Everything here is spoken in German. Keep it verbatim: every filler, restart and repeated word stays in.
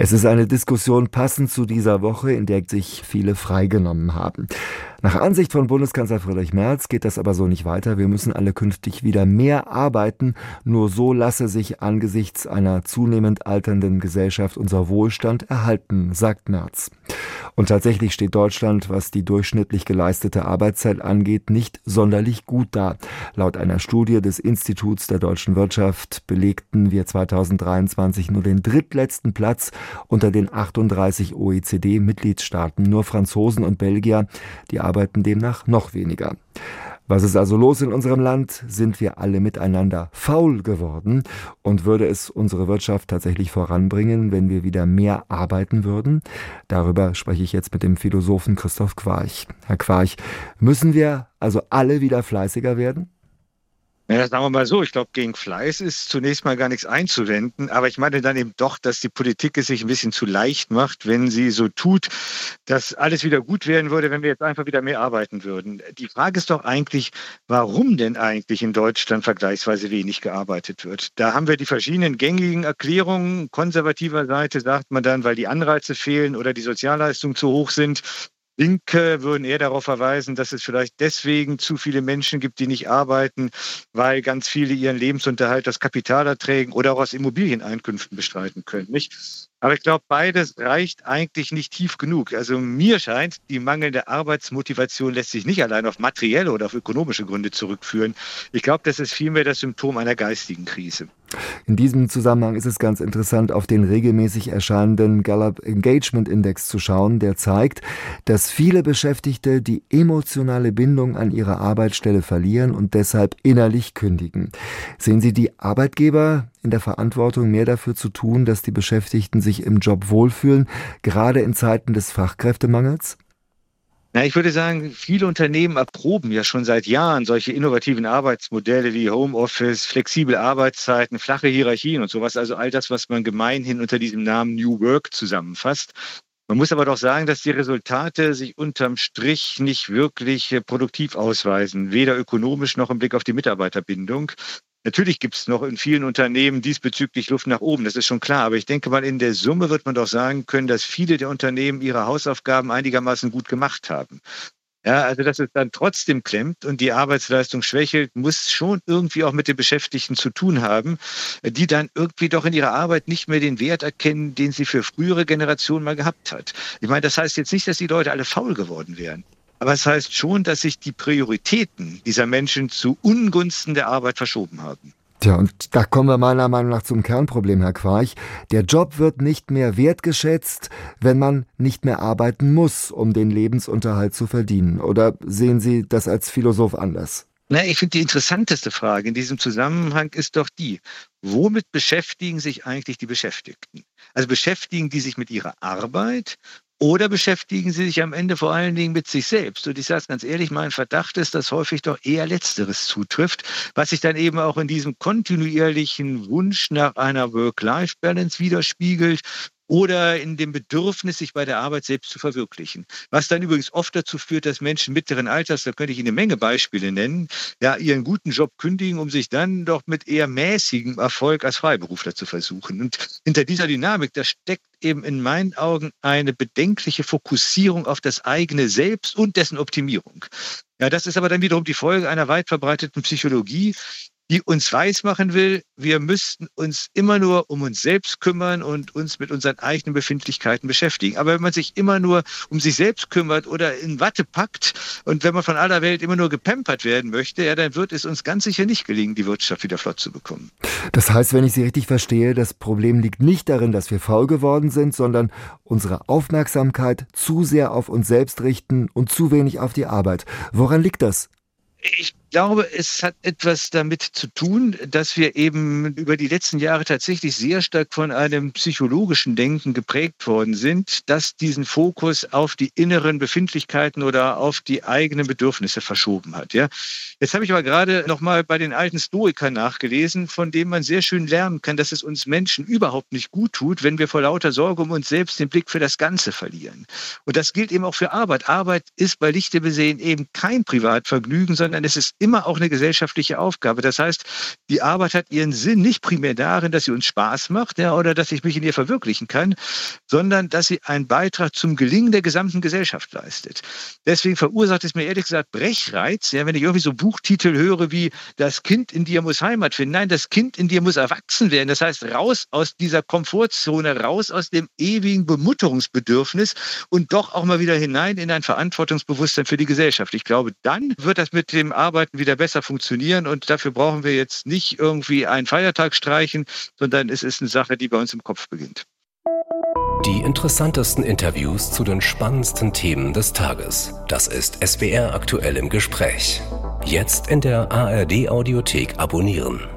Es ist eine Diskussion passend zu dieser Woche, in der sich viele freigenommen haben. Nach Ansicht von Bundeskanzler Friedrich Merz geht das aber so nicht weiter. Wir müssen alle künftig wieder mehr arbeiten. Nur so lasse sich angesichts einer zunehmend alternden Gesellschaft unser Wohlstand erhalten, sagt Merz. Und tatsächlich steht Deutschland, was die durchschnittlich geleistete Arbeitszeit angeht, nicht sonderlich gut da. Laut einer Studie des Instituts der deutschen Wirtschaft belegten wir zweitausenddreiundzwanzig nur den drittletzten Platz unter den achtunddreißig O E C D-Mitgliedstaaten. Nur Franzosen und Belgier, die arbeiten demnach noch weniger. Was ist also los in unserem Land? Sind wir alle miteinander faul geworden? Und würde es unsere Wirtschaft tatsächlich voranbringen, wenn wir wieder mehr arbeiten würden? Darüber spreche ich jetzt mit dem Philosophen Christoph Quarch. Herr Quarch, müssen wir also alle wieder fleißiger werden? Ja, sagen wir mal so, ich glaube, gegen Fleiß ist zunächst mal gar nichts einzuwenden. Aber ich meine dann eben doch, dass die Politik es sich ein bisschen zu leicht macht, wenn sie so tut, dass alles wieder gut werden würde, wenn wir jetzt einfach wieder mehr arbeiten würden. Die Frage ist doch eigentlich, warum denn eigentlich in Deutschland vergleichsweise wenig gearbeitet wird. Da haben wir die verschiedenen gängigen Erklärungen. Konservativer Seite sagt man dann, weil die Anreize fehlen oder die Sozialleistungen zu hoch sind. Linke würden eher darauf verweisen, dass es vielleicht deswegen zu viele Menschen gibt, die nicht arbeiten, weil ganz viele ihren Lebensunterhalt aus Kapitalerträgen oder auch aus Immobilieneinkünften bestreiten können, nicht? Aber ich glaube, beides reicht eigentlich nicht tief genug. Also mir scheint, die mangelnde Arbeitsmotivation lässt sich nicht allein auf materielle oder auf ökonomische Gründe zurückführen. Ich glaube, das ist vielmehr das Symptom einer geistigen Krise. In diesem Zusammenhang ist es ganz interessant, auf den regelmäßig erscheinenden Gallup Engagement Index zu schauen, der zeigt, dass viele Beschäftigte die emotionale Bindung an ihre Arbeitsstelle verlieren und deshalb innerlich kündigen. Sehen Sie die Arbeitgeber in der Verantwortung, mehr dafür zu tun, dass die Beschäftigten sich im Job wohlfühlen, gerade in Zeiten des Fachkräftemangels? Na, ich würde sagen, viele Unternehmen erproben ja schon seit Jahren solche innovativen Arbeitsmodelle wie Homeoffice, flexible Arbeitszeiten, flache Hierarchien und sowas. Also all das, was man gemeinhin unter diesem Namen New Work zusammenfasst. Man muss aber doch sagen, dass die Resultate sich unterm Strich nicht wirklich produktiv ausweisen, weder ökonomisch noch im Blick auf die Mitarbeiterbindung. Natürlich gibt es noch in vielen Unternehmen diesbezüglich Luft nach oben, das ist schon klar. Aber ich denke mal, in der Summe wird man doch sagen können, dass viele der Unternehmen ihre Hausaufgaben einigermaßen gut gemacht haben. Ja, also dass es dann trotzdem klemmt und die Arbeitsleistung schwächelt, muss schon irgendwie auch mit den Beschäftigten zu tun haben, die dann irgendwie doch in ihrer Arbeit nicht mehr den Wert erkennen, den sie für frühere Generationen mal gehabt hat. Ich meine, das heißt jetzt nicht, dass die Leute alle faul geworden wären. Aber es heißt schon, dass sich die Prioritäten dieser Menschen zu Ungunsten der Arbeit verschoben haben. Tja, und da kommen wir meiner Meinung nach zum Kernproblem, Herr Quarch. Der Job wird nicht mehr wertgeschätzt, wenn man nicht mehr arbeiten muss, um den Lebensunterhalt zu verdienen. Oder sehen Sie das als Philosoph anders? Na, ich finde, die interessanteste Frage in diesem Zusammenhang ist doch die, womit beschäftigen sich eigentlich die Beschäftigten? Also beschäftigen die sich mit ihrer Arbeit? Oder beschäftigen sie sich am Ende vor allen Dingen mit sich selbst? Und ich sage es ganz ehrlich, mein Verdacht ist, dass häufig doch eher Letzteres zutrifft, was sich dann eben auch in diesem kontinuierlichen Wunsch nach einer Work-Life-Balance widerspiegelt oder in dem Bedürfnis, sich bei der Arbeit selbst zu verwirklichen. Was dann übrigens oft dazu führt, dass Menschen mittleren Alters, da könnte ich Ihnen eine Menge Beispiele nennen, ja, ihren guten Job kündigen, um sich dann doch mit eher mäßigem Erfolg als Freiberufler zu versuchen. Und hinter dieser Dynamik, da steckt eben in meinen Augen eine bedenkliche Fokussierung auf das eigene Selbst und dessen Optimierung. Ja, das ist aber dann wiederum die Folge einer weit verbreiteten Psychologie, die uns weismachen will, wir müssten uns immer nur um uns selbst kümmern und uns mit unseren eigenen Befindlichkeiten beschäftigen. Aber wenn man sich immer nur um sich selbst kümmert oder in Watte packt und wenn man von aller Welt immer nur gepampert werden möchte, ja, dann wird es uns ganz sicher nicht gelingen, die Wirtschaft wieder flott zu bekommen. Das heißt, wenn ich Sie richtig verstehe, das Problem liegt nicht darin, dass wir faul geworden sind, sondern unsere Aufmerksamkeit zu sehr auf uns selbst richten und zu wenig auf die Arbeit. Woran liegt das? Ich glaube, es hat etwas damit zu tun, dass wir eben über die letzten Jahre tatsächlich sehr stark von einem psychologischen Denken geprägt worden sind, das diesen Fokus auf die inneren Befindlichkeiten oder auf die eigenen Bedürfnisse verschoben hat. Ja. Jetzt habe ich aber gerade noch mal bei den alten Stoikern nachgelesen, von denen man sehr schön lernen kann, dass es uns Menschen überhaupt nicht gut tut, wenn wir vor lauter Sorge um uns selbst den Blick für das Ganze verlieren. Und das gilt eben auch für Arbeit. Arbeit ist bei Lichte besehen eben kein Privatvergnügen, sondern es ist immer auch eine gesellschaftliche Aufgabe. Das heißt, die Arbeit hat ihren Sinn nicht primär darin, dass sie uns Spaß macht, ja, oder dass ich mich in ihr verwirklichen kann, sondern dass sie einen Beitrag zum Gelingen der gesamten Gesellschaft leistet. Deswegen verursacht es mir ehrlich gesagt Brechreiz, ja, wenn ich irgendwie so Buchtitel höre wie "Das Kind in dir muss Heimat finden". Nein, das Kind in dir muss erwachsen werden. Das heißt, raus aus dieser Komfortzone, raus aus dem ewigen Bemutterungsbedürfnis und doch auch mal wieder hinein in ein Verantwortungsbewusstsein für die Gesellschaft. Ich glaube, dann wird das mit dem Arbeiten wieder besser funktionieren und dafür brauchen wir jetzt nicht irgendwie einen Feiertag streichen, sondern es ist eine Sache, die bei uns im Kopf beginnt. Die interessantesten Interviews zu den spannendsten Themen des Tages. Das ist S W R aktuell im Gespräch. Jetzt in der A R D Audiothek abonnieren.